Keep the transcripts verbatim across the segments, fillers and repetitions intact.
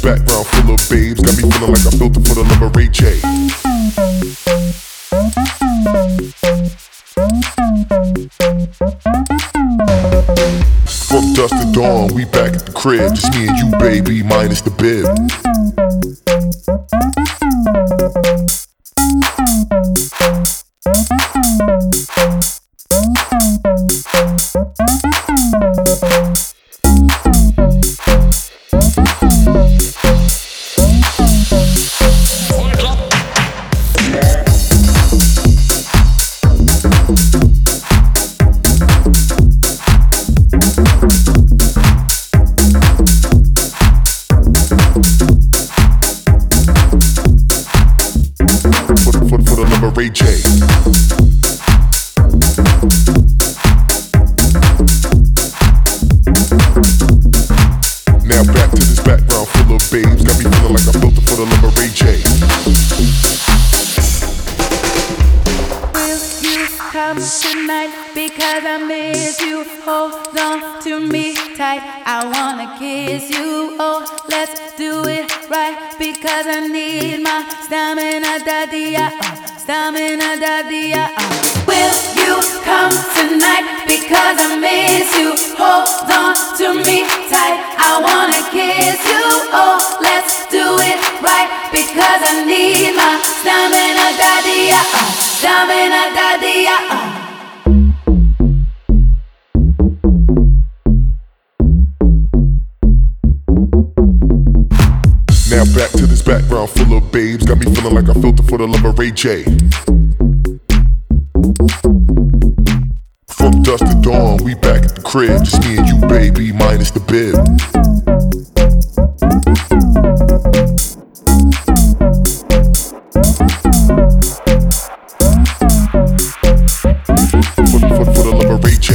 background full of babes, got me feeling like I filter for the love of Ray J. From dusk to dawn, we back at the crib, just me and you, baby, minus the bib. Ray J. Now back to this background full of babes, got me feeling like I filter for the love of Ray J. Will you come tonight? Because I miss you. Hold on to me tight. I wanna kiss you. Oh, let's do it right. Because I need my stamina, daddy. Stamina, daddy, uh, uh. Will you come tonight? Because I miss you. Hold on to me tight. I wanna kiss you. Oh, let's do it right. Because I need my stamina, daddy, uh, uh. Stamina, daddy, uh, uh. Now back to this background full of babes, got me feeling like I filter for the love of Ray J. From dusk to dawn, we back at the crib, just me and you, baby, minus the bib. For, for, for the love of Ray J.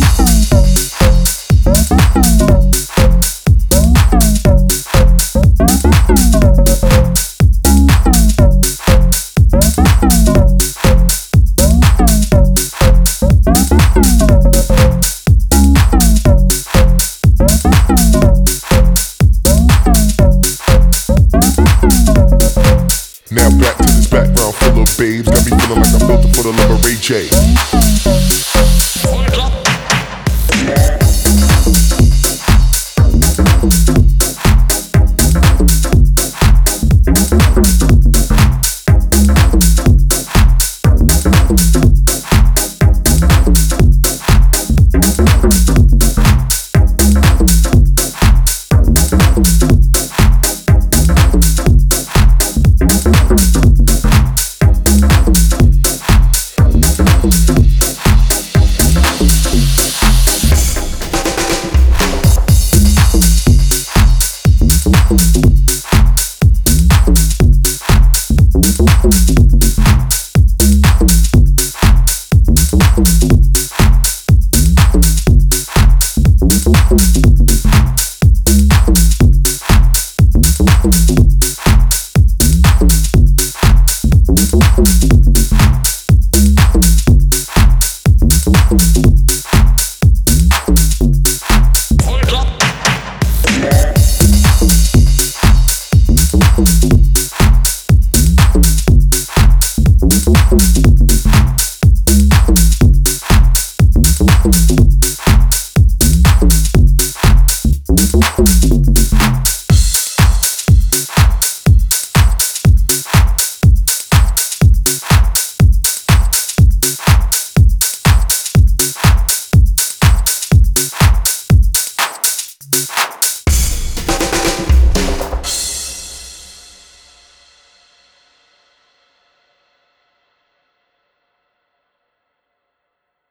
Now back to this background full of babes, got me feeling like I filter for the love of Ray J. We'll be right back.